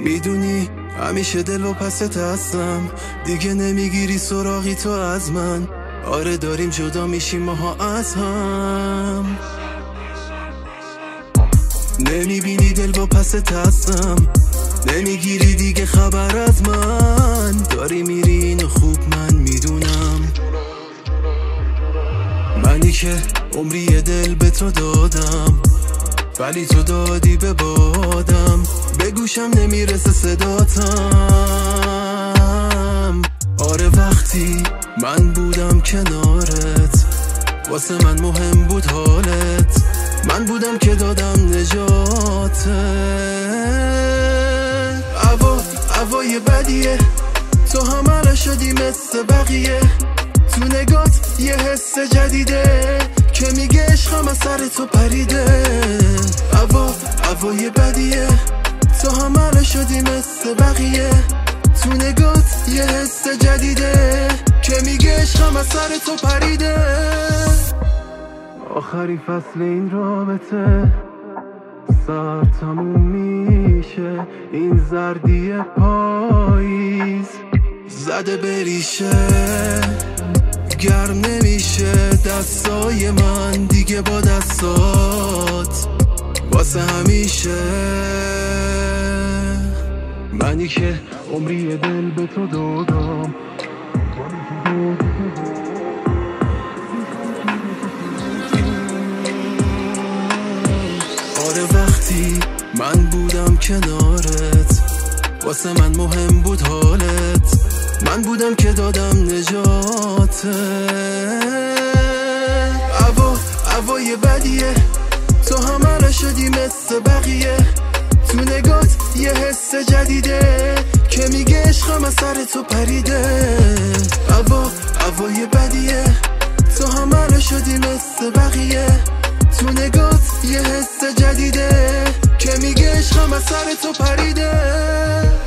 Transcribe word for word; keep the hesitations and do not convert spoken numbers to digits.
میدونی همیشه دل و پست هستم، دیگه نمیگیری سراغی تو از من. آره داریم جدا میشیم ماها از هم، نمیبینی دل با پست هستم، نمیگیری دیگه خبر از من. داری میری اینو خوب من میدونم، منی که عمری دل به تو دادم ولی تو دادی به بادم. به گوشم نمیرسه صداتم. آره وقتی من بودم کنارت واسه من مهم بود حالت، من بودم که دادم نجاتت. هوا هوای بدیه، تو همه شدی مثل بقیه. تو نگات یه حس جدیده که میگه عشقم از سر تو پریده. هوا هوای بدیه، تو همه شدی مثل بقیه. تو نگات یه حس جدیده که میگه عشقم از سر تو پریده. آخری فصل این رابطه سر تموم میشه، این زردی پاییز زده بریشه. گرم نمیشه دستای من دیگه با دستات واسه همیشه. منی که عمری دل به تو دادم، آره وقتی من بودم کنارت واسه من مهم بود حالت، من بودم که دادم نجاتت. هوا هوای بدیه، تو همه شدی مثل بقیه. تو نگات یه حس جدیده که میگه عشقم از سر تو پریده. هوا هوای بدیه، تو همه شدی مثل بقیه. تو نگات یه حس جدیده که میگه عشقم از سر تو پریده.